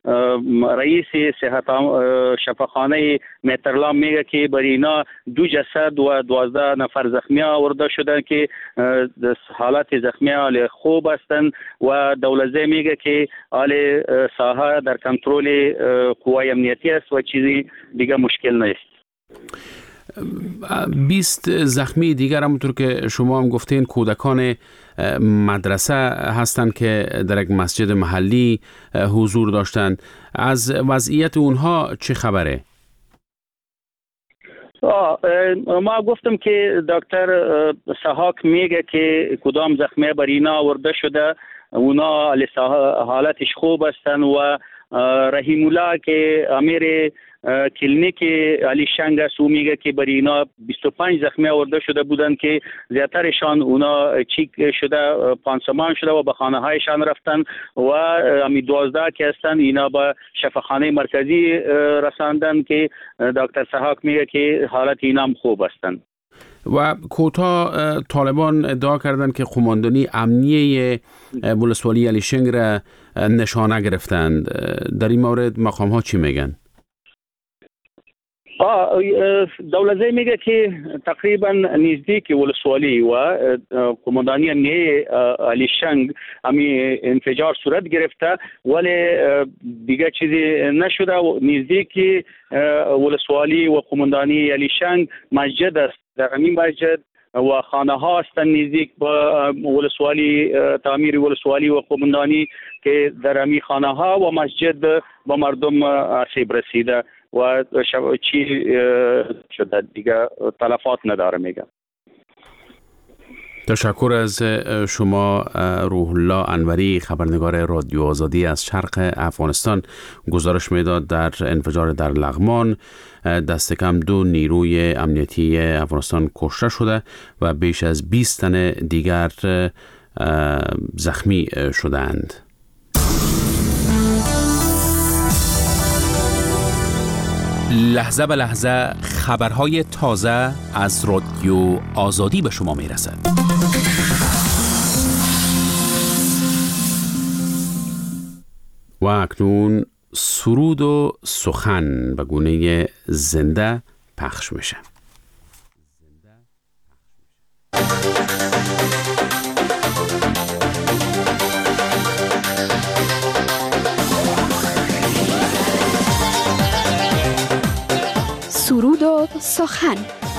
رئیس صحت شفاخانه مهترلام میگه که بر اینا 2 جسد و 12 نفر زخمی آورده شدن که حالت زخمی حال خوب هستند و دولزه میگه که حال ساحه در کنترل قوای امنیتی است و چیزی دیگه مشکل نیست. 20 زخمی دیگر همونطور که شما هم گفتین کودکان مدرسه هستند که در یک مسجد محلی حضور داشتند. از وضعیت اونها چه خبره؟ ما گفتم که دکتر سحاک میگه که کدام زخمی بر اینا آورده شده، اونا حالتش خوب هستن و رحیم الله که امیر کلینیک علی شنگ است او میگه که بر اینا 25 زخمی آورده شده بودن که زیاترشان اونا چیک شده، پانسمان شده و به خانه هایشان رفتن و امی 12 که هستن اینا به شفاخانه مرکزی رساندن که دکتر سحاک میگه که حالت اینا هم خوب هستن. و کوتاه طالبان ادعا کردند که قماندانی امنیه ولسوالی علی شنگ را نشانه گرفتند. در این مورد مقام ها چی میگن؟ دولزه میگه که تقریبا نزدیک ولسوالی و قماندانی امنیه علی شنگ همی انفجار صورت گرفته ولی دیگه چیزی نشده. نزدیک ولسوالی و قماندانی علی شنگ مسجد است، در همین مسجد و خانه ها هستند نزدیک به ولسوالی، تعمیر ولسوالی و قماندانی که در همین خانه ها و مسجد به مردم آسیب رسیده و چی شده دیگه تلفات نداره میگه. تشکر از شما روح الله انوری، خبرنگار رادیو آزادی از شرق افغانستان. گزارش میداد در انفجار در لغمان دست کم 2 نیروی امنیتی افغانستان کشته شده و بیش از 20 تن دیگر زخمی شدند. لحظه به لحظه خبرهای تازه از رادیو آزادی به شما میرسد. و اکنون سرود و سخن به گونه زنده پخش میشه. سرود و سخن.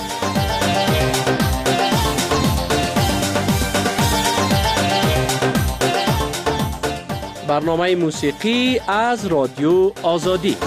برنامه موسیقی از رادیو آزادی.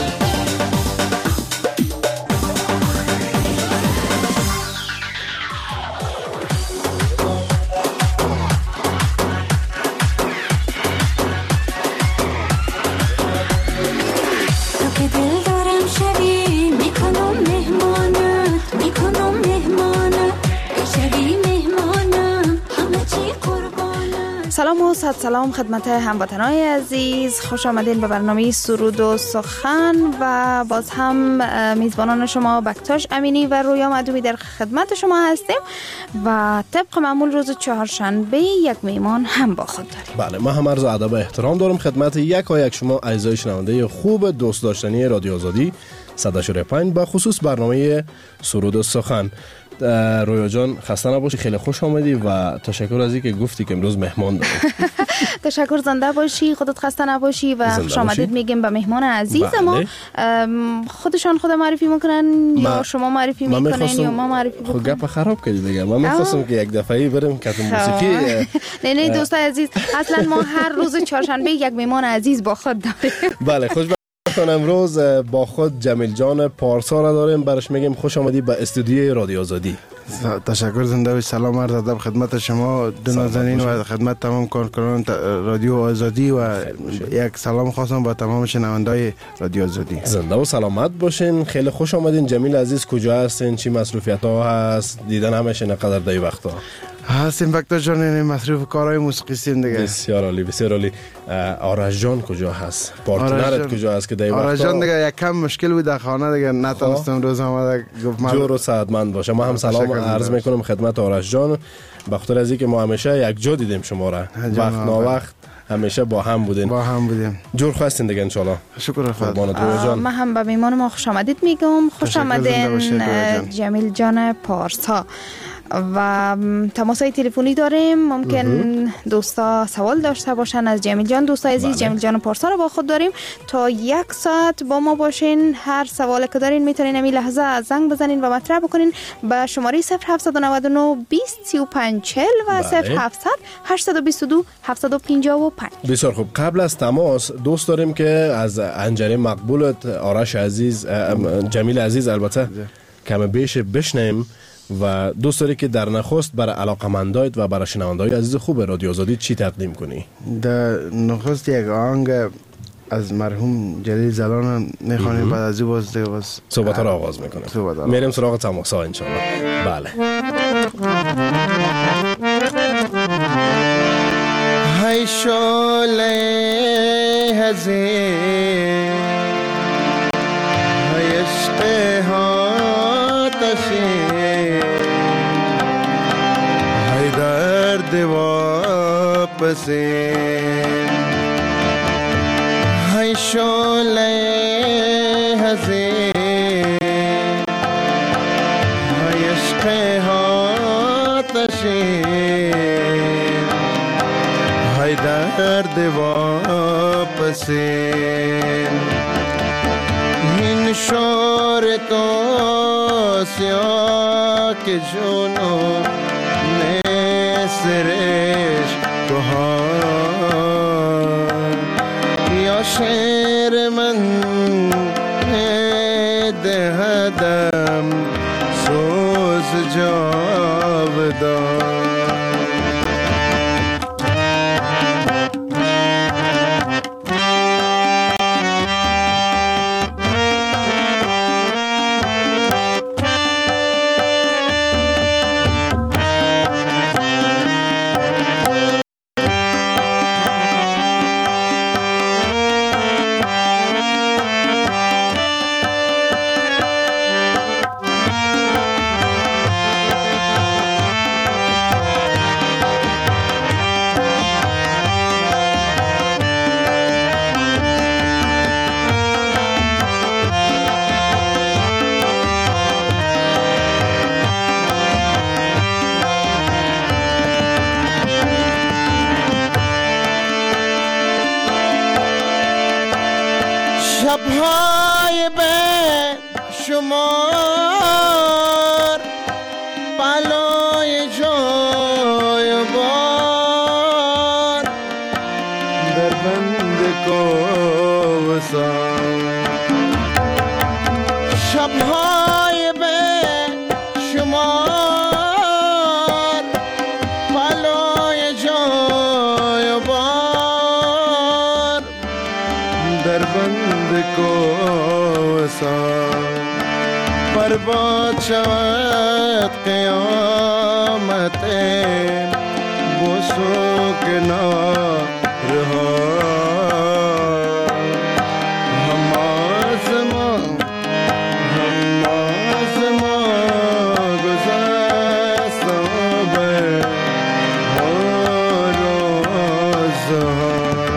سلام و صد سلام خدمت هموطنان عزیز، خوش آمدین به برنامه سرود و سخن و باز هم میزبانان شما بکتاش امینی و رویا معدومی در خدمت شما هستیم و طبق معمول روز چهارشنبه یک میهمان هم با خود داریم. بله، ما هم عرض ادب و احترام دارم خدمت یک شما عزیزای شنونده خوب دوست داشتنی رادیو آزادی 105 به خصوص برنامه سرود و سخن. رویا جان خسته نباشی، خیلی خوش آمدی و تشکر از اینکه گفتی که امروز مهمان داریم. تشکر، زنده باشی، خودت خسته نباشی و خوش آمدید میگیم به مهمان عزیز. ما خودشان خود معرفی میکنن یا شما معرفی میکنین یا ما معرفی میکنیم؟ خب گپ خراب کردی دیگه. من می‌خواستم که یک دفعه بریم کتم موسیقی. نه دوستان عزیز، اصلا ما هر روز چهارشنبه یک مهمان عزیز با خود داریم. بله، خوش امروز با خود جمیل جان پارسا را داریم، برش میگیم خوش آمدی به استودیوی رادیو آزادی. تشکر، زنده باشید. سلام عرض ادب خدمت شما دو نازنین و خدمت تمام کارکنان رادیو آزادی و یک سلام خاصم با تمام شنونده‌های رادیو آزادی. زنده و سلامت باشین. خیلی خوش آمدین. جمیل عزیز کجا هستین؟ چی مصروفیت‌ها هست؟ دیدن همش نقدر دای وقتا هستیم بکتاش جان، مصروف کارهای موسیقیستیم دیگه. بسیار عالی، بسیار عالی. آرش جان کجا هست؟ پارتنرت کجا هست که دای وقتا؟ آرش جان دیگه یک کم مشکل بود در خانه دیگه، نتونستم روز آمده گفت من جور و سعادتمند باشه. ما هم سلام عرض میکنم خدمت آرش جان. بخاطر از اینکه ما همیشه یک جا دیدیم شما را وقت نا وقت همیشه با هم بودیم. جور خواستین دیگه ان شاء الله. شکر خدا. من هم به میهمان ما خوش آمدید میگم. خوش آمدین جمیل جان پارسا. و تماسای تلفنی داریم، ممکن دوستا سوال داشته باشن از جمیل جان. دوستای عزیز جمیل جان پارسا رو با خود داریم تا 1 ساعت با ما باشین. هر سوالی که دارین میتونین همین لحظه زنگ بزنین و مطرح بکنین به شماره 0799 20 35 40 و 0700 822 755. بسیار خوب. قبل از تماس دوست داریم که از انجره مقبولت آرش عزیز، جمیل عزیز البته کم بیش بشنیم و دوست داری که در نخست برای علاقمندایت و برای شنوندای عزیز خوب رادیو آزادی چی تقدیم کنی؟ در نخست یک آهنگ از مرحوم جلیل زلان میخوانیم، بعد از این باز صحبت را آغاز میکنیم. میریم سراغ تماس ها انشاءالله. بله. های شعله هزین های عشق آتشین های درد واپسین های شعله هزین های عشق آتشین های درد واپسین این شور تو سیاه که جنون نسرش بهار یا شعر من دهدم سوز جاودان. شب‌های به شمار بلای جای بار در بند کوسان. شب‌های به شمار بلای جای بار در بند کوسان. برباد شود قیامت بسوک نارها هم از ما گذشت به روزها.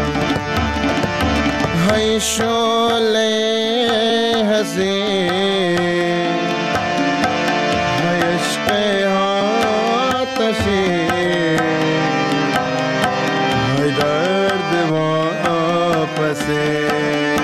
های شعله هزین های عشق آتشین های درد واپسین.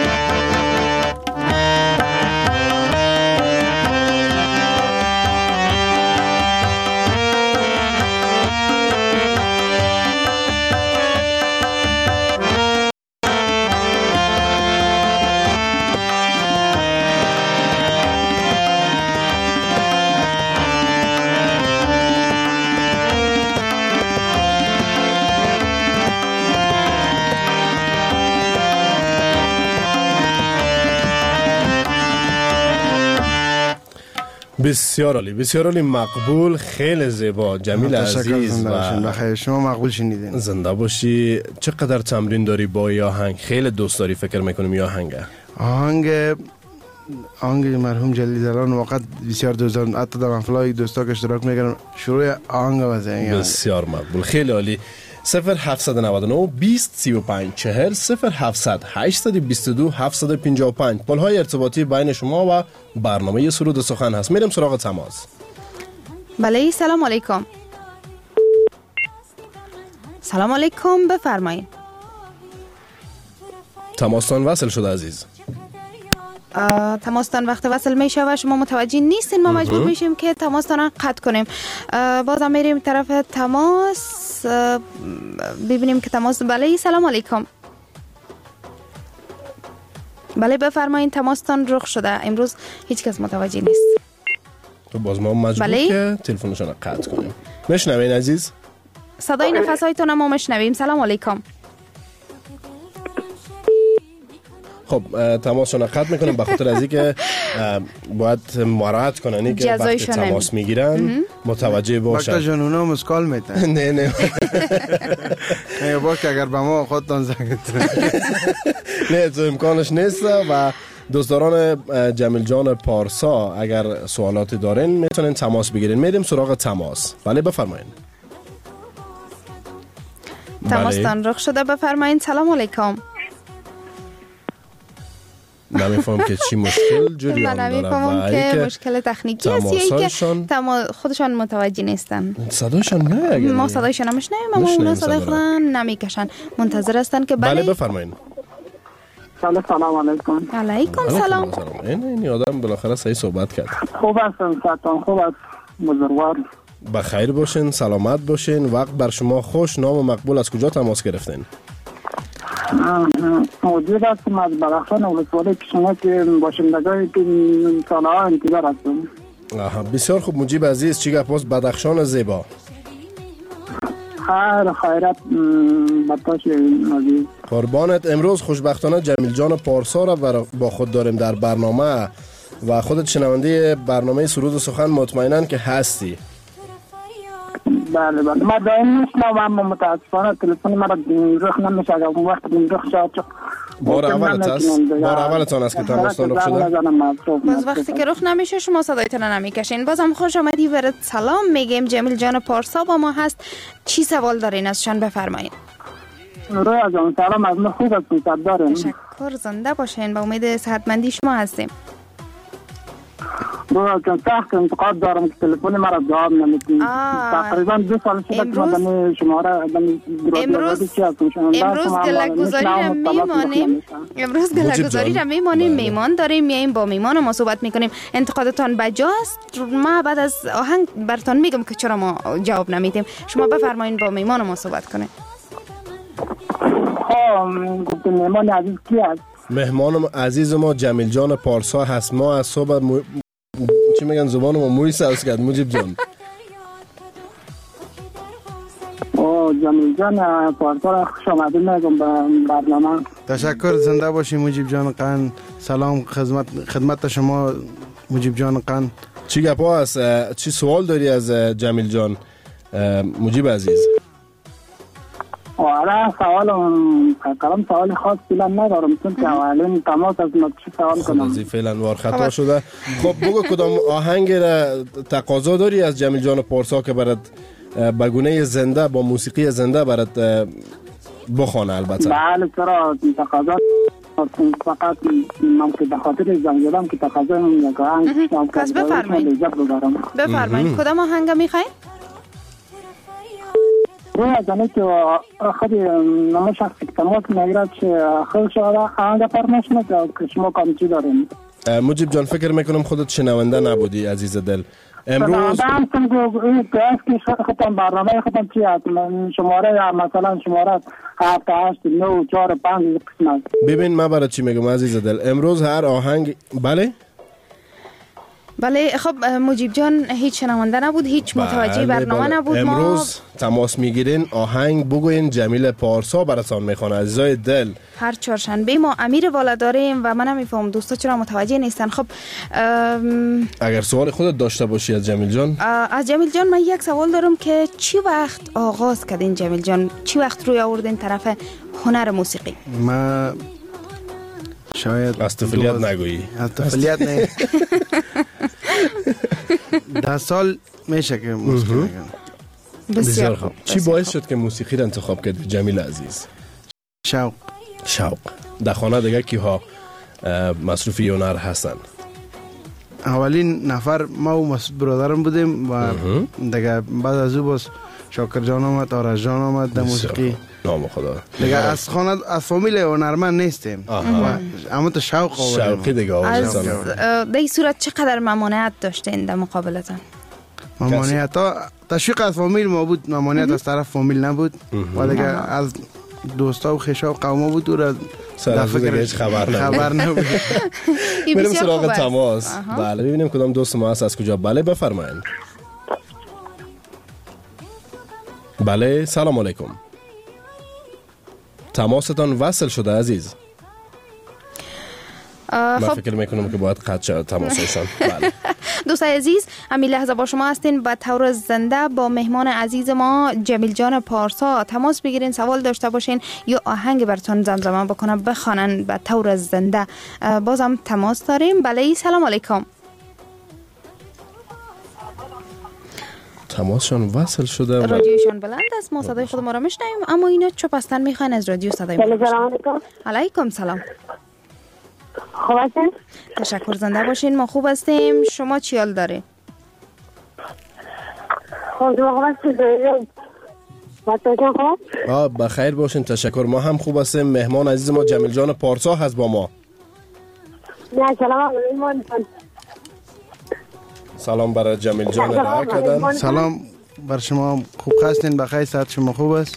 بسیار عالی، بسیار عالی، مقبول، خیلی زیبا. جمیل عزیز و شما مقبول شنیدین. زنده باشی. چقدر تمرین داری با آهنگ؟ خیلی دوست داری فکر میکنم یا آهنگ مرحوم جلیل زلان وقت بسیار دوست دارم، حتی در محفلای دوستا که اشتراک میکنم شروع آهنگ واسه. بسیار مقبول، خیلی عالی. 0799 20 35 40 0700 822 755. پل‌های ارتباطی بین شما و برنامه سرود و سخن هست. میریم سراغ تماس. بله سلام علیکم. سلام علیکم، بفرمایید. تماستان وصل شده عزیز. تماستان وقت وصل میشه و شما متوجه نیستین، ما مجبور میشیم که تماستان قطع کنیم. بازم میریم طرف تماس، ببینیم که تماس. بله سلام علیکم. بله بفرمایید، تماستان رخ شده، امروز هیچ کس متوجه نیست. تو باز ما مجبور که تلفنشون رو قطع کنیم. میشنوین عزیز؟ صدای نفسایتون ما میشنویم. سلام علیکم. خب تماسشون قطع میکنیم به خاطر از اینکه باید مراعات کنن که وقتی تماس میگیرن متوجه باشن. وقتا جنونا مسکال میتن. نه با که اگر به ما خودتان زنگ نه تو امکانش نیست. و دوستداران جمیل جان پارسا اگر سوالاتی دارین میتونین تماس بگیرین. میریم سراغ تماس. بله بفرمایید. تماستان رخ شده، بفرمایید. سلام علیکم. نمیفهم که چی مشکل جریان داره. نمیفهم که مشکل تکنیکی است یا که خودشان متوجه نیستن. صدایشان نه، ما صدایشان نمیشنویم، اما اونا صدای خودن نمیکشن، منتظر هستن که بله بفرمایید. سلام علیکم. علیکم سلام. این آدم بالاخره صحیح صحبت کرد. خوب هستم، سلام. خوب است بزرگوار. بخیر باشین، سلامت باشین. وقت بر شما خوش. نام مقبول، از کجا تماس گرفتین؟ موجود هستم از بدخشان ولسوالی پیشنهاد که باشندگان سالها انتظار هستم. بسیار خوب مجیب عزیز، چی گپ است بدخشان زیبا؟ خیر خیرت بتاش عزیز. قربانت. امروز خوشبختانه جمیل جان پارسا را با خود داریم در برنامه و خودت شنونده برنامه سرود و سخن مطمئنن که هستی. بله ما دائم میشنوم، اما متاسفانه تلفن مرا رخ نمیشه. اگر اون وقت رخ شد بار اولتان است که تماستان رخ شده. باز وقتی که رخ نمیشه شما صدایتان نمیکشین. بازم خوش آمدی، برات سلام میگیم. جمیل جان پارسا با ما هست. چی سوال دارین ازشان؟ بفرمایید. رویا جان سلام، از ما خوب است دارین. تشکر، زنده باشین. با امید صحتمندی شما هستیم. رویا جان سخت انتقاد دارم که تلفن مرا جواب نمیدین. تقریبا 2 سال شده که من شماره امروز گله‌گذاری را میمانیم. امروز گله‌گذاری را میمانیم. میمان داریم، میایم با میمان ما صحبت میکنیم. انتقادتان بجاست. ما بعد از آهنگ براتون میگم که چرا ما جواب نمیدیم. شما بفرمایید با میمان ما صحبت کنید. گفتم مهمان عزیز کی است؟ مهمان عزیز ما جمیل جان پارسا هست. ما از صبح چی میگن زبان ما موی سوس کرد. مجیب جان جمیل جان پارسا را خوش آمدید میگم به برنامه. تشکر، زنده باشی مجیب جان قند. سلام خدمت شما مجیب جان قند. چی گپا است؟ چی سوال داری از جمیل جان مجیب عزیز؟ آره سوال خاص فعلا ندارم، چون که اولین تماس از ما چی سوال کنم. خب فعلا وار خطا شده. خب بگو کدام آهنگ را تقاضا داری از جمیل جان پارسا که برات به گونه زنده با موسیقی زنده برات بخونه؟ البته بله چرا تقاضا فقط من که بخاطر زنگ زدم که تقاضا یک آهنگ پس بفرمایید کدام آهنگ میخواین؟ روی ازانه که خیلی نمه شخصی که تماس میگرد که خیلی شده آهنگ فرمش نکرد که شما کامچی داریم. مجیب جان فکر میکنم خودت شنونده نبودی عزیز دل. امروز خودم برنامه خودم چی هست؟ شماره یا مثلا شماره 7 8 9 4 5 قسم است. ببین من برای چی میگم عزیز دل، امروز هر آهنگ بله خب مجیب جان هیچ شنونده نبود، هیچ متوجه برنامه نبود. امروز تماس میگیرین آهنگ بگوین جمیل پارسا براتون میخونه عزیزای دل. هر چهارشنبه ما امیر والا داریم و من نمیفهم دوستا چرا متوجه نیستن. خب اگر سوال خودت داشته باشی از جمیل جان. از جمیل جان من یک سوال دارم که چی وقت آغاز کردین جمیل جان؟ چی وقت روی آوردین طرف هنر موسیقی؟ ما شاید از طفلیت نگویی. از طفلیت نه 10 سال میشه که موسیقی میگم. بسیار خوب. چی باعث شد که موسیقی را انتخاب کرد جمیل عزیز؟ شوق. در خانه دیگه کیها مصروفی هنر هستن؟ اولین نفر ما و برادرم بودیم و دیگه بعد از او باز شاکر جان آمد، آرش جان آمد در موسیقی. نام خدا. دیگه از خانه از فامیل هنرمند نیستیم و اما تو شوق آوردیم. شوقی دیگه از در این صورت چقدر ممانعت داشتین در مقابلتان؟ ممانعت ها تشویق از فامیل ما بود، ممانعت از طرف فامیل نبود و دیگه از دوستا و خیشا و قوما بود و را در فکر هیچ خبر نبود. بریم سراغ تماس. بله ببینیم کدام دوست ما هست از کجا. بله بفرمایید. بله سلام علیکم. تماستان وصل شده عزیز. من فکر میکنم که باید قطع شد تماسشان. بله. دوستای عزیز همین لحظه با شما هستین به طور زنده با مهمان عزیز ما جمیل جان پارسا تماس بگیرین، سوال داشته باشین یا آهنگ براتون زمزمه بکنن بخوانن به طور زنده. بازم تماس داریم. بله سلام علیکم. تماسشان وصل شده. رادیوشان بلند است، ما صدای خود ما را میشنویم اما اینا چپ هستن، میخواین از رادیو صدای ما سلام علیکم. سلام. خوب هستین؟ تشکر، زنده باشین. ما خوب هستیم. شما چی حال دارین؟ خوب هستین؟ بخیر باشین. تشکر. ما هم خوب هستیم. مهمان عزیز ما جمیل جان پارسا هست با ما. نه سلام. سلام برای جمیل جان دعا کردن. سلام بر شما، خوب هستین؟ بخیر، صحت شما خوب است؟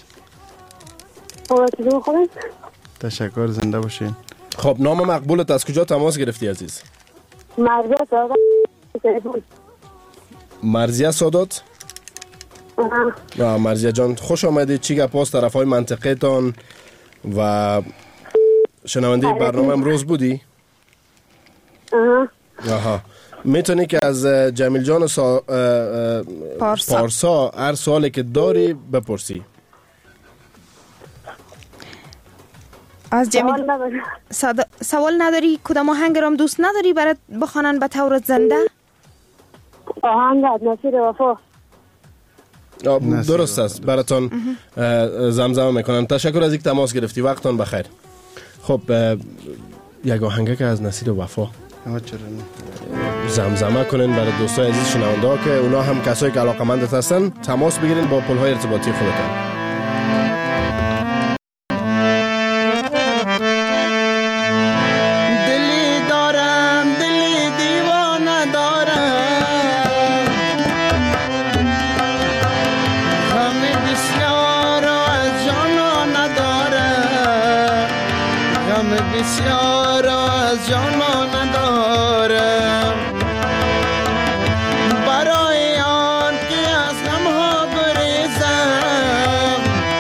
خوب. تشکر، زنده باشین. خب نام مقبولت از کجا تماس گرفتی عزیز؟ مرزیه سادات. مرزیه جان خوش آمدید. چی گپ است طرف های منطقه تان و شنونده برنامه امروز بودی؟ آها. میتونی که از جمیل جان پارسا هر سوالی که داری بپرسی. از جمیل سوال نداری؟ کدام آهنگ رام دوست نداری برات بخوانن به طور زنده؟ آهنگ نصیر وفا. درست است، براتون زمزمه میکنم. تشکر از اینکه تماس گرفتی. وقتتون بخیر. خب یک آهنگ که از نصیر وفا زمزمه کنین برای دوستای عزیز شنونده ها که اونا هم کسایی که علاقمند هستن تماس بگیرین با پل‌های ارتباطی خودتون. بسیار از جانان ندارم، برای آن که از غمها گریزم،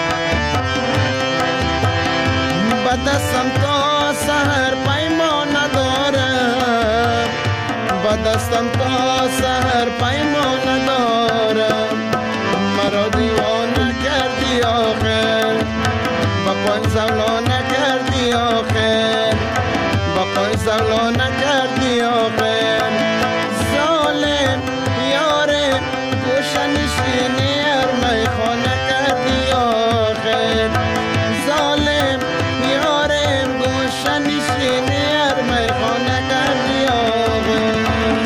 به دستم تا سحر پیمان ندارم، به دستم تا سحر پیمان ندارم. مرا دیوانه کردی آخر، با پای زولان نکردی آخر، با پای زولان نکردی آخر. ظالم یاره گوشه نشینی ارمای خانه کردی آخر، ظالم یاره گوشه نشینی ارمای خانه کردی آخر.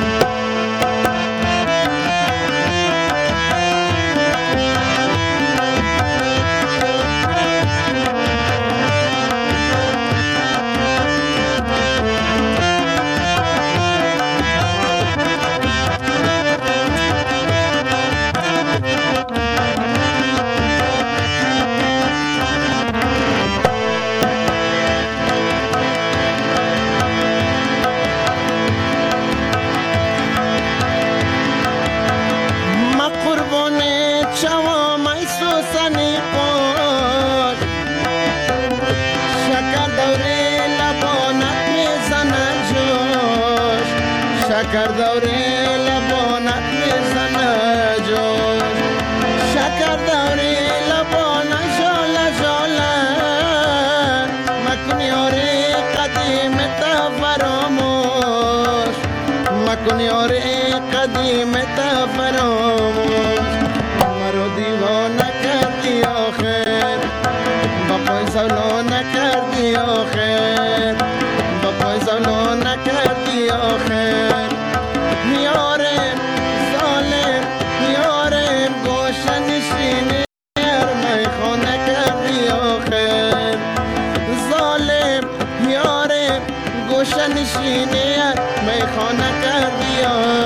شکر دوره لبانت میزنه جوش، شکر دوره لبانت جاله جاله، مکن یاری قدیم تا فراموش، مکن یاری قدیم تا فراموش. مرا دیوان گوشه نشینه میخانه کردی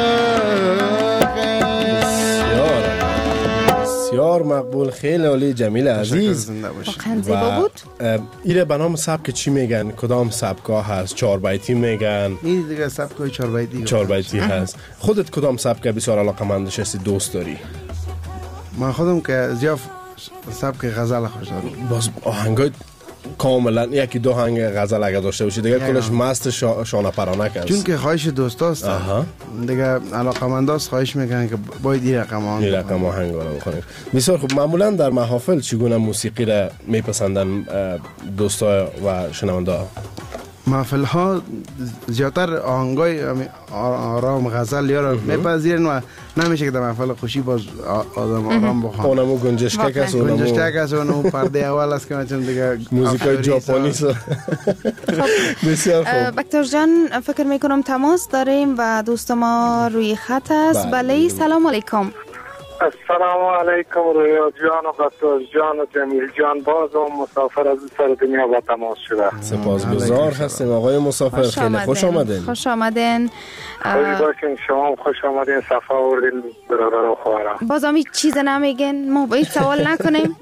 بسیار مقبول، خیلی عالی جمیل عزیز. واقعا زیبا بود. ایره به نام سبک چی میگن؟ کدام سبکا هست؟ 4 بیتی میگن؟ این دیگه سبکای 4 بیتی 4 بیتی هست. خودت کدام سبک بسیار علاقه‌مندش هستی، دوست داری؟ من خودم که زیاد سبک غزل خوش دارم. باز آهنگای کاملا یکی دو هنگ غزل اگه داشته باشی دیگه کلش مست شانه پرانک است. چون که خواهش دوستاست دیگه علاقمنداست، خواهش میکنن که باید این رقم آهنگ رو بخونیم. بسیار خوب. معمولا در محافل چگونه موسیقی را میپسندن دوستا و شنونده؟ محفل ها زیادتر آهنگای آرام غزل یا رو میپذیرن و نمیشه که در محفل خوشی باز آدم آرام بخوان. اونمو گنجشکک است، اونمو پرده اول است که چون دیگه موزیکای ژاپنی است. بسیار خوب. بکتاش جان فکر میکنم تماس داریم و دوست ما روی خط است. بله سلام علیکم. السلام علیکم رویا جان و بکتاش جان و جمیل جان، باز و مسافر از سر دنیا با تماس شده. سپاسگزار هستیم آقای مسافر، خیلی خوش آمدین. خوش آمدین. خوش باشین، شما خوش آمدین، صفا آوردین برادر و خواهرام. باز هم هیچ چیز نمیگن، ما باید سوال نکنیم.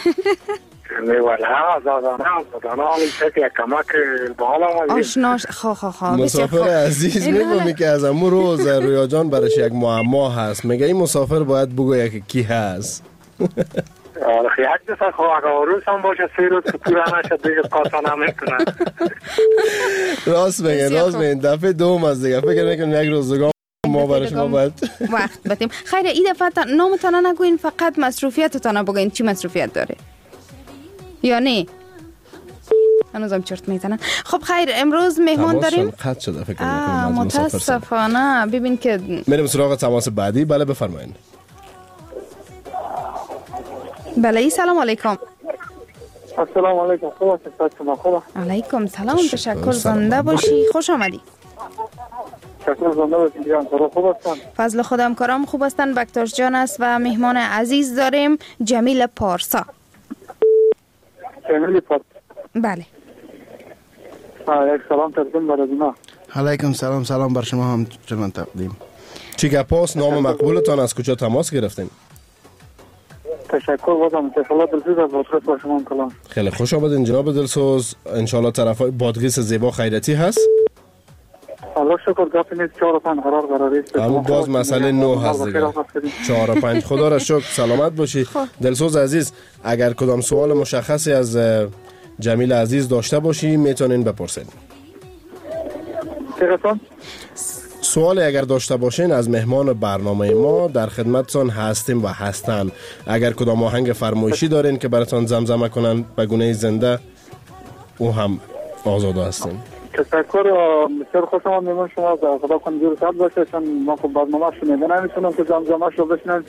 آشناش مسافر عزیز میگم که از امو روز رویا جان برش یک معما هست، میگه این مسافر باید بگویه که کی هست. یک دفعه خواه روز هم باشه 3 روز که پورا نشد دیگه قاطع نمیکنه. راست میگن دفعه دوم از دیگه فکر نکنم یک روزگار ما برش ما باید وقت بدیم. خیر این دفعه نامتان نگوین، فقط مصروفیتتان بگوین چی مصروفیت داره یا نه؟ هنوزم چرت میزنن. خب خیر امروز مهمان داریم. قطع شده فکر میکنم متاسفانه. ببین که میریم سراغ تماس بعدی. بله بفرمایید. بله سلام علیکم. السلام علیکم. خوب هستید؟ علیکم سلام. تشکر. زنده باشی. خوش آمدی. تشکر. زنده باشید جان. خوب هستن؟ فضل خودم کارام خوب هستن. بکتاش جان است و مهمان عزیز داریم جمیل پارسا. جمیل پارسا. بله. یک سلام تقدیم بر اینا. علیکم سلام. سلام بر شما هم چنان تقدیم. چی گپاس؟ نام مقبولتان از کجا تماس گرفتین؟ تشکر. بازم تفضل دلسوز از بادغیس با شما کلام. خیلی خوش آمدین جناب دلسوز. انشالله طرفای بادغیس زیبا خیرتی هست. الله شکر. گپ نیست 4 و 5 قرار است. اما باز مسئله 9 هست دیگه. 4 و 5 خدا را شکر. سلامت باشی. دلسوز عزیز اگر کدام سوال مشخصی از جمیل عزیز داشته باشی میتونین بپرسین. سوالی اگر داشته باشین از مهمان برنامه ما در خدمتتان هستیم و هستن. اگر کدام آهنگ فرمایشی دارین که براتون زمزمه کنن به گونه زنده او هم آزاده هستیم. تشکر. بسیار خوش آمدید. شما خدا کنه جور صد باشه چون ما خب برنامه شنیده نمیتونم که زمزمه شو بشنن.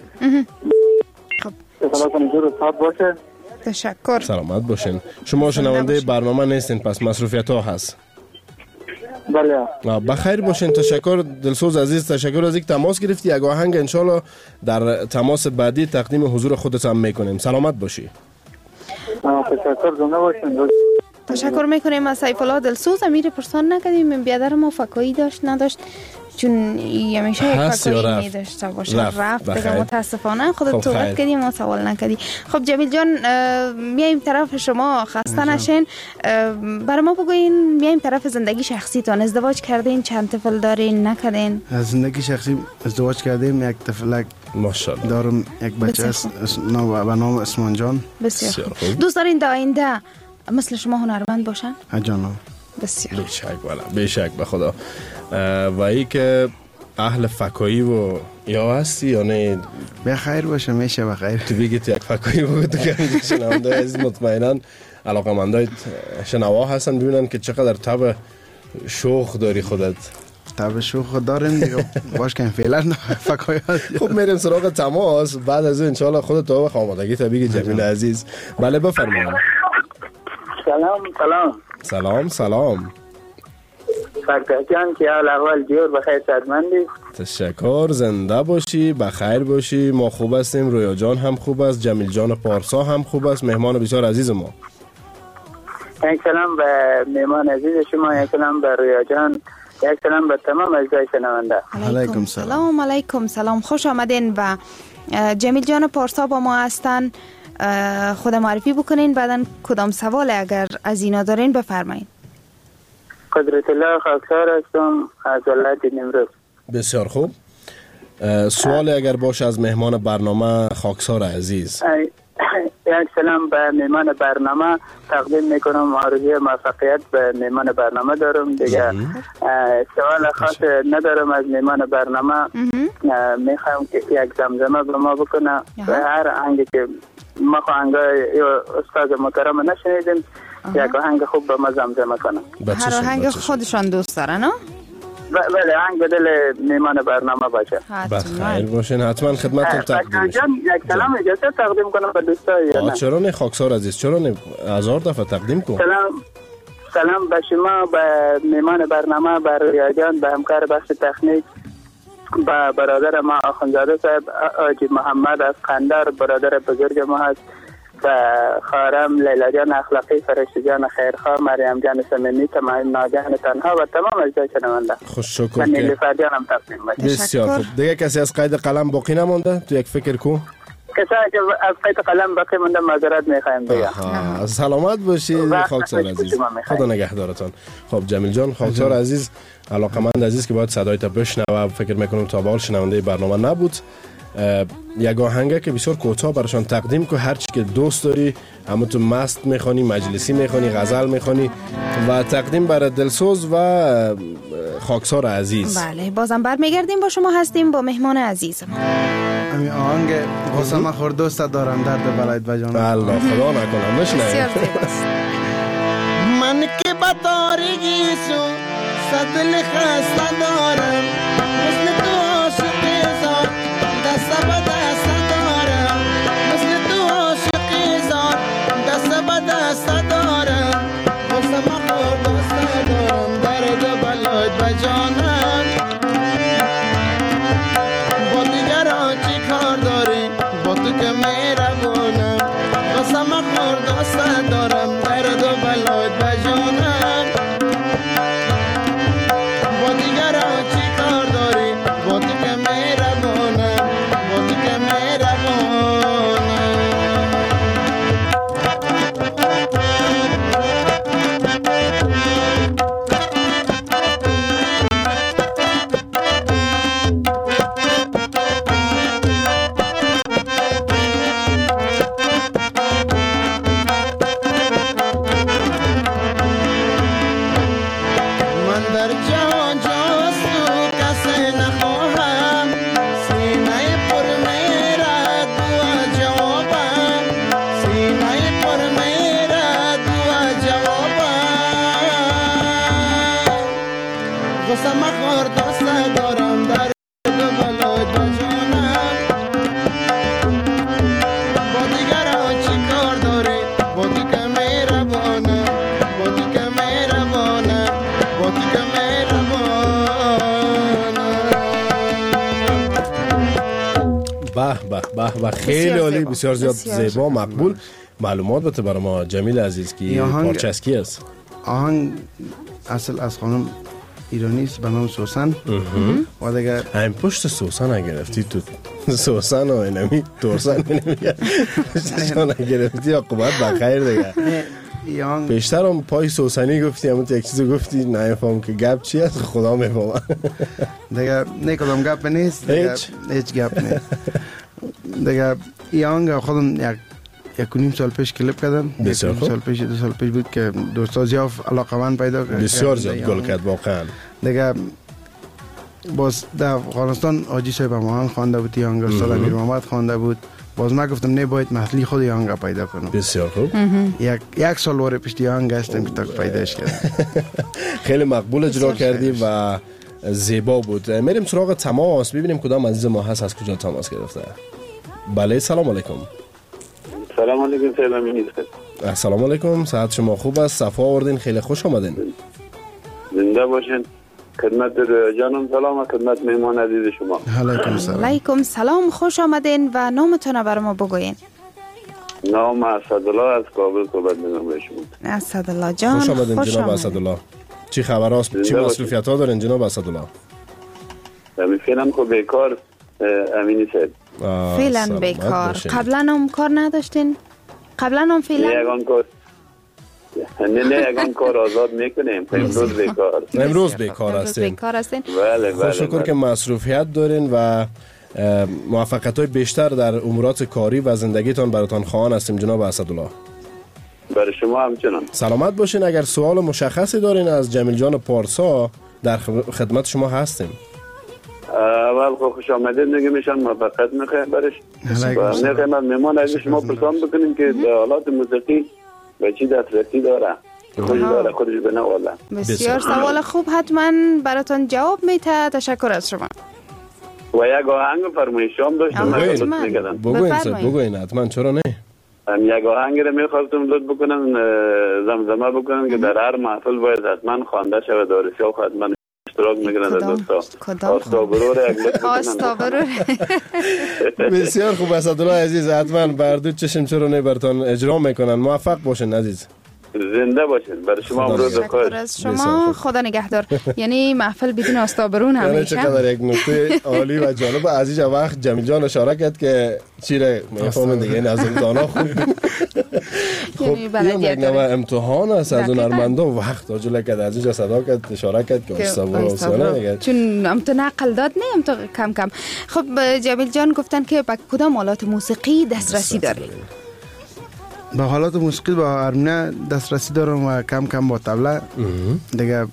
خدا کنه جور صد باشه. تشکر. سلامت باشین. شما شنونده برنامه نیستین پس مصروفیت ها هست. بله. بخیر باشین. تشکر دلسوز عزیز. تشکر از اینکه تماس گرفتی. یک آهنگ انشالله در تماس بعدی تقدیم حضور خودت هم میکنیم. سلامت باشی. تشکر. زنده باشین. تشکر میکنیم از سیف الله دلسوز. امیر پرسان نکردیم بیادر ما فکایی داشت نداشت چون همیشه فکایی می داشته باشه. رفت دیگه متاسفانه. خودت توقت کردیم ما سوال نکردی. خب جمیل جان میایم طرف شما. خسته نشین. برای ما بگوین میایم طرف زندگی شخصی تان. ازدواج کردین؟ چند طفل دارین؟ نکردین؟ از زندگی شخصی ازدواج کردیم. یک طفلک ماشاءالله دارم. یک بچه است به نام اسمان جان. بسیار خوب. دوست دارین در آینده مثل شما هنرمند باشن؟ جانم. بسیار بیشک به خدا. و ای که اهل فکایی و یا هستی یا نه؟ بخیر باشه. میشه بخیر. تو بگی تو یک فکایی بگو تو که شنونده عزیز مطمئناً علاقه‌مندای شنوا هستن ببینن که چقدر طبع شوخ داری خودت. طبع شوخ داریم دیگه. باش کن فعلا فکایی هست. خب میریم سراغ تماس. بعد از ان شاء الله خودت تو خامادگی طبیعی جمیل عزیز. بله بفرمایید. سلام. فردا جان که حال احوال جور بخیر سلامتی؟ تشکر. زنده باشی. بخیر باشی. ما خوب هستیم. رویا جان هم خوب است. جمیل جان پارسا هم خوب است. مهمان بسیار عزیز ما. یک سلام به میمان عزیز شما، یک سلام به رویا جان، یک سلام به تمام اعضای شنونده. علیکم سلام. علیکم سلام، خوش آمدین. و جمیل جان پارسا با ما هستن، خود معرفی بکنین، بعدن کدام سوال اگر از اینا دارین بفرمایین. قدرت الله خاکسار هستم از ولایت نیمروز. بسیار خوب. سوال اگر باشه از مهمان برنامه خاکسار عزیز. یک سلام به مهمان برنامه تقدیم میکنم، آرزوی موفقیت به مهمان برنامه دارم دیگه. سوال خاص ندارم از مهمان برنامه. میخوام که یک زمزمه به ما بکنه و هر آهنگی که ما آهنگای استاد محترم نشنیدیم یک آهنگ خوب به ما زمزمه کنه. هر آهنگ خودشان دوست دارن ها؟ بله، آهنگ بدل میمان برنامه باشه. بخیر باشین، حتما خدمتتون تقدیم میشه. یک سلام اجازه تقدیم کنم به دوستای. چرا نه خاکسار عزیز، چرا نه، هزار دفعه تقدیم کن. سلام به شما، به میمان برنامه، به رویا جان، به همکار بخش تکنیک، به برادر ما آخوندزاده صاحب، آجی محمد از قندار برادر بزرگ ما هست، و خارم لیلا جان اخلاقی، فرشته جان خیرخواه، مریم جان سمینی، تمام ناجان تنها و تمام اجزای شنونده. خوش شکر من نیلوفر جانم تقدیم باشه. بسیار خوب. دیگه کسی از قید قلم باقی نمونده؟ تو یک فکر کو. کسایی که از قید قلم باقی مونده معذرت میخوایم دیگه. سلامت باشید خاکسار عزیز، خدا نگهدارتان. خب جمیل جان خاکسار عزیز، علاقمند عزیز که باید صدایت بشنوه، فکر میکنم تا به حال شنونده برنامه نبود. یک آهنگه که بسیار کوتاه براشون تقدیم که هر چی که دوست داری، اما تو مست میخوانی، مجلسی میخوانی، غزل میخوانی و تقدیم برای دلسوز و خاکسار عزیز. بله، بازم برمیگردیم با شما هستیم با مهمان عزیز ما. همین آهنگ قسم خور دوست دارم درد بلایت بجانم. الله خدا نکنم بشنویم. من که بطارگی سو صدل خسته دارم، مثل تو عاشقی زار دست به دست دارم، مثل تو عاشقی زار دست به دست دارم، قسم خور دوست دارم درد بلایت بجانم. با دیگران چی کار داری، با تو که مهربانم، قسم خور دوست دارم درد بلایت بجانم. با دیگران چی کار داری، با تو که مهربانم، با تو که مهربانم. به خیلی عالی، بسیار زیاد زیبا، مقبول. معلومات بده برای ما جمیل عزیز که پارچه از کی است؟ آهنگ اصل از خانم ایرانی است به نام سوسن. و دیگه همین پشت سوسن گرفتی تو سوسن و اینمی تورسن نمیگه پشتشان گرفتی عاقبت بخیر دیگه. بیشتر هم پای سوسنی گفتی، اما تو یک چیز گفتی نمیفهم که گپ چی است، خدا میفهمه دیگه. نه کدام گپ نیست، هیچ گپ نیست دیگه. این آهنگ خودم یک و نیم سال پیش کلیپ کردم. بسیار خوب. دو سال پیش بود که دوستا زیاد علاقمند پیدا کرد، بسیار زیاد گل کرد واقعا دیگه. باز در افغانستان حاجی صاحب هم خوانده بود این آهنگ، استاد امیر محمد خوانده بود. باز من گفتم نه باید محلی خود آهنگ پیدا کنم. بسیار خوب. یک سال وره پشت آهنگ هستم که تا پیداش کردم. خیلی مقبول اجرا کردی و زیبا بود. میریم سراغ تماس، ببینیم کدام عزیز ما هست از کجا تماس گرفته. بله سلام علیکم. سلام علیکم. سلام علیکم، صحت شما خوب است؟ صفا آوردین، خیلی خوش آمدین. زنده باشین. خدمت جانم سلام و خدمت مهمان عزیز شما. علیکم سلام. علیکم سلام، خوش آمدین و نامتون برای ما بگوین. نام اسدالله از کابل صحبت می‌کنم به شما. اسدالله جان خوش آمدین جناب اسدالله. چی خبر است؟ چی مصروفیت ها دارین جناب اسدالله؟ فعلا خب بیکار امینی صاحب. فعلا بیکار. قبلا هم کار نداشتین؟ قبلا هم فعلا؟ یگان کار نه یگان کار آزاد میکنیم. امروز بیکار. امروز بیکار هستین. بله. خوش شکر که مصروفیت دارین و موفقیت های بیشتر در امورات کاری و زندگیتان براتان خواهان هستیم جناب اسدالله. برای شما همچنان. سلامت باشین. اگر سوال مشخصی دارین از جمیل جان پارسا در خدمت شما هستیم. اول خوش آمدید نگه میشن موفقیت میخوایم برش و نخوایم از مهمان از شما پرسان بکنیم که حالات موسیقی به چی دسترسی داره خودش داره خودش به نواله. بسیار سوال خوب حتما براتون جواب میده. تشکر از شما. و یک آهنگ فرمایشام داشتم بگوین حتما چرا نه. یک آهنگ رو میخواستم لطف بکنم زمزمه بکنم که در هر محفل باید حتما خوانده شود دارسی و حتما اشتراک میگیرن دوستا. آستابرو رو یک لطف بکنم. بسیار خوب اسدالله عزیز حتما بردود چشم چرا نه براتون اجرا میکنن. موفق باشین عزیز. زنده باشین. برای شما امروز بخیر. از شما خدا نگهدار. یعنی محفل بدون آستابرون همیشه. چقدر یک نکته عالی و جالب. عزیز وقت جمیل جان اشاره کرد که چیره میفهمن دیگه این از امتحانا خوب. خب این یک نوع امتحان است از هنرمندا وقت اجل کرد. عزیز صدا کرد اشاره کرد که آستابرو چون امتحان نقل داد نه امتحان کم کم. خب جمیل جان گفتن که با کدام آلات موسیقی دسترسی داری؟ با حالات موسیقی با هارمونی دسترسی دارم و کم کم با طبله دیگه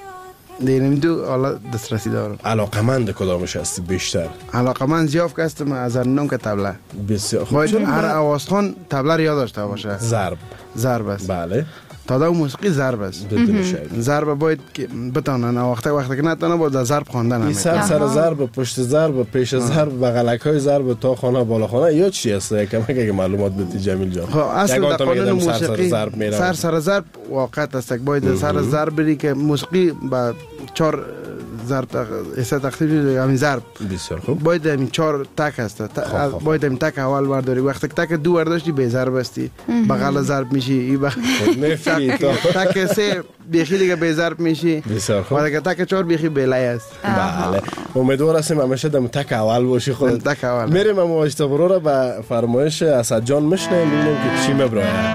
دو حالات دسترسی دارم. علاقمند کدامش هستی بیشتر؟ علاقمند زیاف که هستم از نام که طبله. بسیار خوب. باید هر آوازخوان طبله رو یاد داشته باشه. ضرب است. بله. تا دو موسیقی ضرب است. ضرب باید که بتونن وقتی که نتونه باید ضرب خواندن همه. سر ضرب پشت ضرب پیش ضرب بغلک های ضرب تا خانه بالا خانه یا چی است یکم که معلومات بدی جمیل جان. خب اصل قانون موسیقی سر ضرب واقعا است باید سر ضرب بری که موسیقی با 4 ضرب حصه تقسیم شده همین ضرب. بسیار خوب. باید همین 4 تک است. باید همین تک اول برداری وقتی تک دو برداشتی به ضرب استی بغل ضرب میشی تک 3 بیخی دیگه به ضرب میشی. بسیار خوب. و دیگه تک 4 بیخی بلای است. بله. امیدوار هستیم همیشه دم تک اول باشی خود. تک اول. میریم اما اشتبارو را به فرمایش اسد جان میشنیم ببینیم که چی میبره.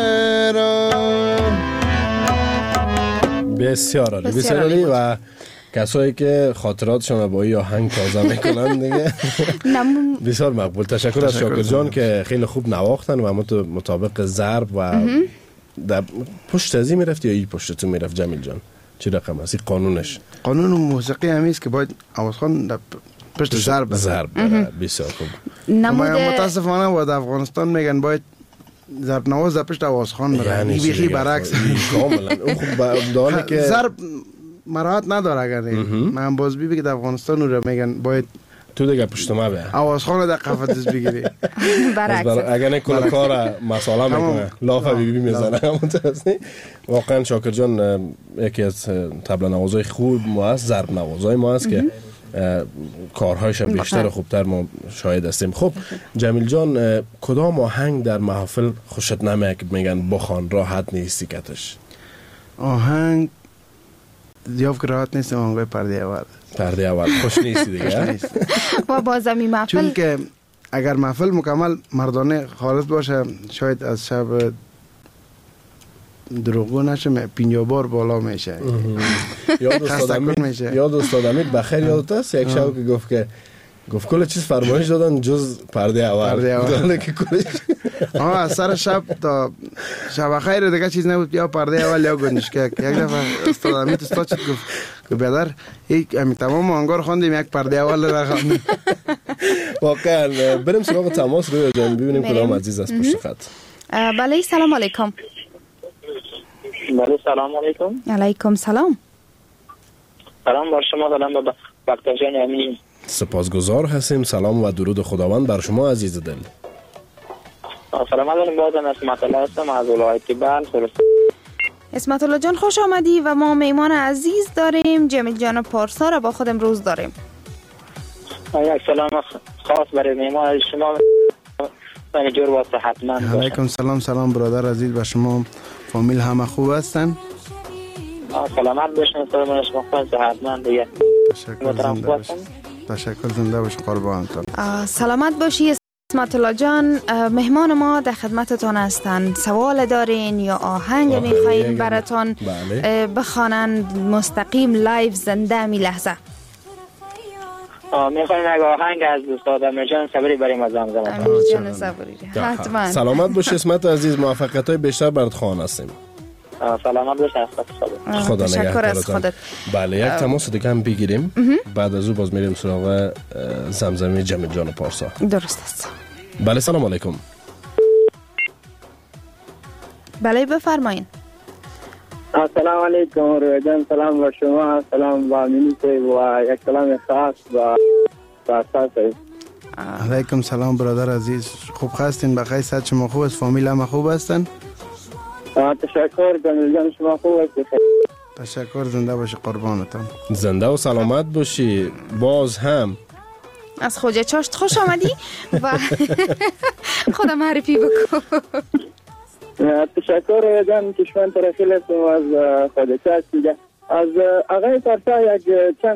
بسیار عالی و کسایی که خاطراتشون با این آهنگ تازه میکنن دیگه بسیار مقبول. تشکر از شاکر جان که خیلی خوب نواختن و مطابق ضرب و در پشت ازی میرفت یا این پشت تو میرفت جمیل جان؟ چی رقم است قانونش؟ قانون موسیقی همیست که باید آوازخوان پشت ضرب بسیار خوب. متاسفانه باید افغانستان میگن باید ضرب نواز در پشت آوازخوان بره، یعنی بیخی برعکس کاملا. اون خوب دانه که ضرب مراحت نداره. اگر من باز بی که افغانستان رو میگن باید تو دیگه پشت ما به آوازخوان در قفس بگیری. برعکس اگر نه کل کار مسئله میکنه لاف بی میزنه. واقعا شاکر جان یکی از طبل نوازای خوب ما است، ضرب نوازای ما است که کارهایش بیشتر و خوبتر ما شاهد هستیم. خب جمیل جان، کدام آهنگ در محافل خوشت نمیاد که میگن بخوان راحت نیستی کتش؟ آهنگ زیاد که راحت نیست. آهنگای پرده اول خوش نیستی دیگه. و بازمی محفل چون که اگر محفل مکمل مردانه خالص باشه شاید از شب دروغگو نشه 50 بار بالا میشه. یاد استاد امید بخیر یادت است یک شب که گفت کل چیز فرمایش دادن جز پرده اول که کلش از سر شب تا شب خیر دیگه چیز نبود، یا پرده اول یا گنجشکک. یک دفعه استاد امید استاد شد گفت که بیادر تمام آهنگا رو خواندیم یک پرده اول رو خواندیم. واقعا. بریم سراغ تماس روی جان ببینیم کدام عزیز است پشت خط. بله سلام علیکم. بله سلام علیکم. علیکم سلام. سلام بر شما، سلام به بکتر جان امینی. سپاسگزار هستیم. سلام و درود خداوند بر شما عزیز دل. سلام علیکم. بازم اسمت الله هستم از ولایت بلخ. اسمت الله جان خوش آمدی و ما میمان عزیز داریم، جمیل جان پارسا را با خود امروز داریم. یک سلام خاص برای میمان شما و جور و صحتمند باشید. علیکم سلام. سلام برادر عزیز به شما، فامیل همه خوب هستن؟ سلامت باشین. سلام شما خوب صحتمند دیگه. تشکر زنده باش قربانتون. سلامت باشی اسمت الله جان. مهمان ما در خدمتتان هستند. سوال دارین یا آهنگ میخواین براتون بخوانند مستقیم لایو زنده می لحظه؟ میخوایم یک آهنگ از استاد امیر جان صبری بریم از زمزمه. امیر جان صبری حتما. سلامت باش اسمت عزیز، موفقیت های بیشتر برات خواهان هستیم. سلامت باش. خدا تشکر از خودت. بله یک تماس دیگه هم بگیریم، بعد از او باز میریم سراغ زمزمه جمیل جان پارسا. درست است. بله سلام علیکم. بله بفرمایین. السلام علیکم رویا جان. سلام با شما، سلام با امینی و یک سلام خاص با پارسا. علیکم سلام برادر عزیز، خوب هستین؟ بخیر صحت شما خوب است؟ فامیل هم خوب هستن؟ تشکر جمیل جان شما خوب هستید؟ تشکر زنده باشی قربانتان. زنده و سلامت باشی. باز هم از خوجه چاشت خوش آمدی و خودم معرفی بکن. تشکر جان کشمن ترخیل هستم از خوجه چاشت دیگه. از آقای پارسا یک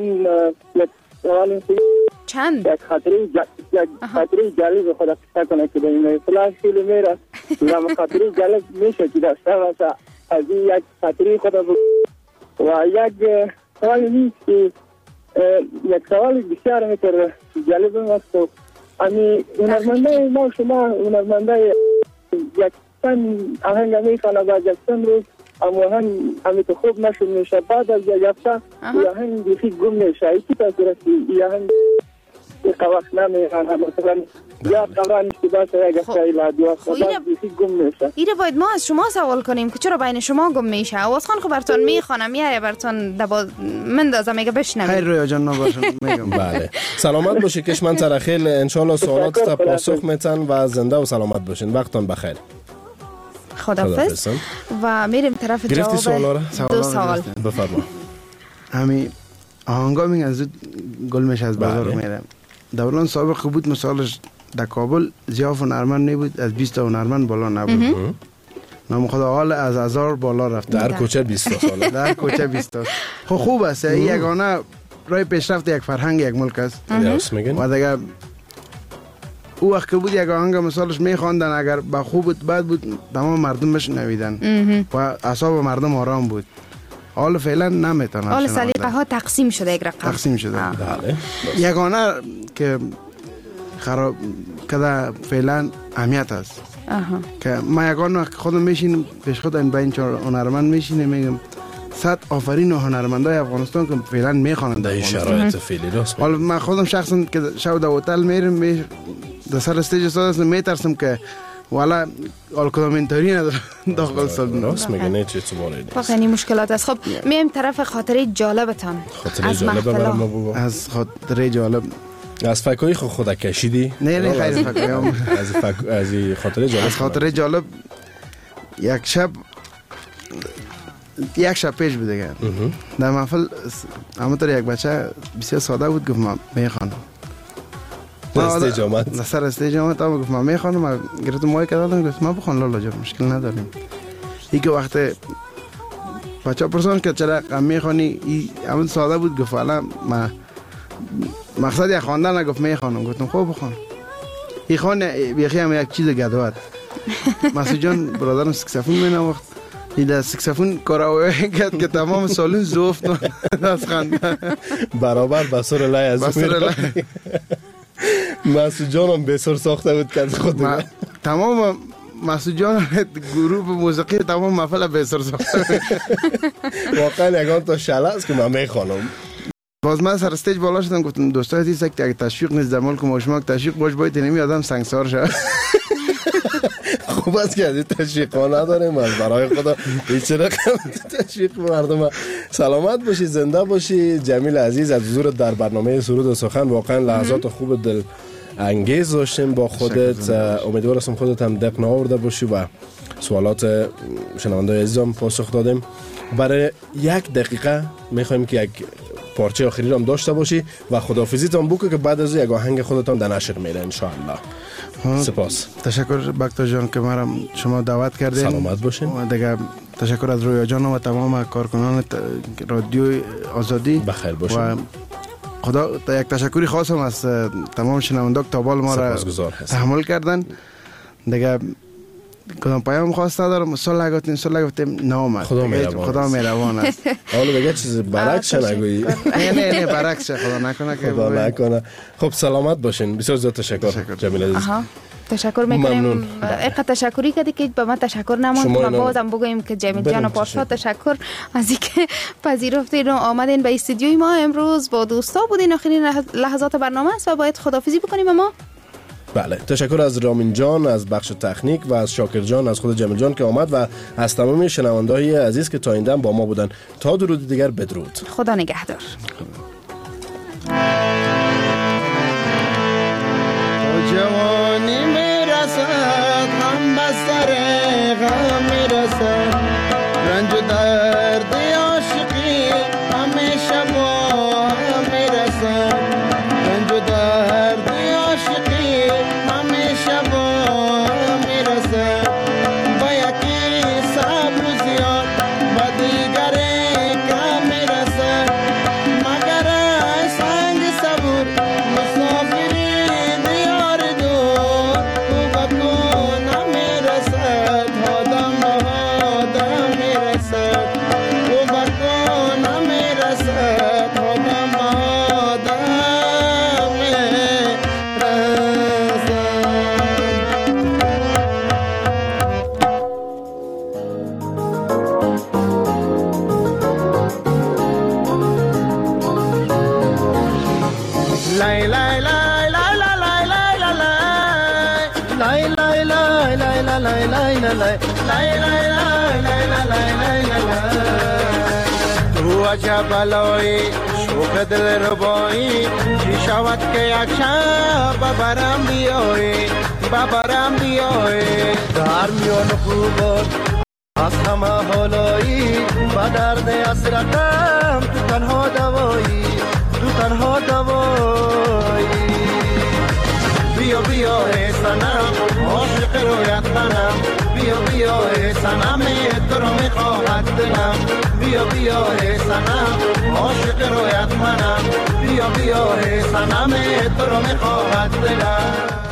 چند یک خاطری جالب خدا قصه کنه که به این فلاش خیلی میره و خاطری جالب میشه که داشته باشه. از این یک خاطری خدا و یک سوال نیست که یک سوال بسیار میتر جالب است. امی هنرمنده ما شما هنرمنده یک تن آهنگ میخوانه بعد یک تن روز اما همی تو خوب نشد میشه، بعد از یک هفته یا هنگ بیخی گم میشه. ایتی تاثیر است یا هنگ یک وقت نمیخوانه مثلا یا قرار اشتباه یک هفته ایلا دو هفته بیخی گم میشه. ایره باید ما از شما سوال کنیم که چرا بین شما گم میشه؟ آوازخوان خب براتون میخوانم میاره براتون مندازم میگه بشنوید. خیر رویا جان نباشم میگم. بله سلامت باشی کشمن ترخیل، انشالله سوالات تا پاسخ میتن و زنده و سلامت باشین. وقتتون بخیر. خداحافظ. و میریم طرف جواب دو سوال. بفرما. همین آهنگا میگن زود گل میشه از بازار میره. دوران سابق بود مثالش در کابل زیاف هنرمند نبود، از 20 تا هنرمند بالا نبود. نام خدا حال از 1000 بالا رفت در کوچه 20 سال. در کوچه 20 تا. خب خوب است یگانه راه پیشرفت یک فرهنگ یک ملک است. و دیگه او وقت که بود یک آهنگ مثالش میخواندن اگر با خوب بود بد بود تمام مردم بشنویدن و اعصاب مردم آرام بود. حال فعلا نمیتونم. حال سلیقه ها تقسیم شده یک رقم. تقسیم شده. بله. یگانه که خراب کده فعلا اهمیت است. که ما یگانه خودم میشینم پیش خود این بین چهار هنرمند میشینم میگم 100 آفرین و هنرمندای افغانستان که فعلا میخوانند در شرایط فعلی راست. حالا من خودم شخصا که شب در هتل میرم در سر استیج استاد میترسم که والا آلکومنتاری نداره داخل سالن. راست میگه نه چه چواره واقعا مشکلات است. خب میایم طرف خاطره جالبتان. خاطره جالب برام بگو. از خاطره جالب از فکایی خود کشیدی؟ نه خیلی فکایام. از خاطره جالب. از خاطره جالب یک شب پیش بوده در محفل همونطور یک بچه بسیار ساده بود گفت من میخوانم. استیج آمد. سر استیج آمد تا گفت من میخوانم. من گرفتم مایک دادم گفت من بخوان لالا جان مشکل نداریم. این که وقت بچه پرسان که چرا غم میخوانی همون ساده بود گفت حالا من مقصد یک خواندن نگفت میخوانم. گفتم خوب بخوان. این خوان بیخی هم یک چیز گدوات. مسعود جان برادرم سکسفون مینواخت. این در سکسفون کاراوه کرد که تمام سالون زفت از خنده برابر بسور لای از مسعود جان هم بسر ساخته بود که خود تمام مسعود جان گروه موسیقی تمام محفل بسر ساخته. واقعا یکان تا شله است که من میخوانم. باز من سر استیج بالا شدم گفتم دوستای عزیز که اگه تشویق نیست در ملک ما شما تشویق باش باید نمی آدم سنگسار شد. خوب است که از این تشویق ها نداریم. از برای خدا هیچ رقم تشویق مردم. سلامت باشی، زنده باشی جمیل عزیز. از حضور در برنامه سرود و سخن واقعا لحظات خوب دل انگیز داشتیم با خودت. امیدوار هستم خودت هم دق نآورده باشی و سوالات شنونده‌های عزیزم پاسخ دادیم. برای 1 دقیقه میخوایم که یک پارچه آخری هم داشته باشی و خداحافظیتان بکن که بعد از یک آهنگ خودتان در نشر میره ان شاء الله. سپاس. تشکر بکتاش جان که ما شما دعوت کردین. سلامت باشین. و دیگه تشکر از رویا جان و تمام کارکنان رادیو آزادی. بخیر باشین. و خدا یک تشکری خاصم از تمام شنوندگان تا بال ما را تحمل کردن. دیگه کدام پیام خواست ندارم. سال لگاتیم نامد. خدا مهربان است. حالا بگه چیز برعکس نگویی. نه برعکس خدا نکنه که خدا نکنه. خب سلامت باشین. بسیار زیاد تشکر جمیل عزیز. تشکر میکنیم. اینقدر تشکری کردی که به من تشکر نموند. ما بازم بگوییم که جمیل جان و پارسا تشکر از اینکه پذیرفتین و آمدین به استودیوی ما. امروز با دوستا بودین. آخرین لحظات برنامه است و باید خداحافظی بکنیم. ما بله تشکر از رامین جان از بخش تکنیک و از شاکر جان از خود جمیل جان که آمد و از تمام شنونده‌های عزیز که تا این دم با ما بودن. تا درود دیگر بدرود. خدا نگهدار. جوانی میرسد هم بسر غم میرسد رنج و درد عاشقی همیشه با هم میرسد رنج و درد عاشقی همیشه با هم میرسد با یکی صبر و زیاد با دیگری کم میرسد مگر ای سنگ صبور مسافری تو عجب علایی شوق دل ربایی چی شود که یک شب ببرم بیایی در میان خوبان از همه حالایی با درد اسرتم تو تنها دوایی بیا ای سنم عاشق رویت منم بیا ای سنم تو رو میخواهد دلم بیا ای سنم عاشق رویت منم بیا ای سنم تو رو میخواهد دلم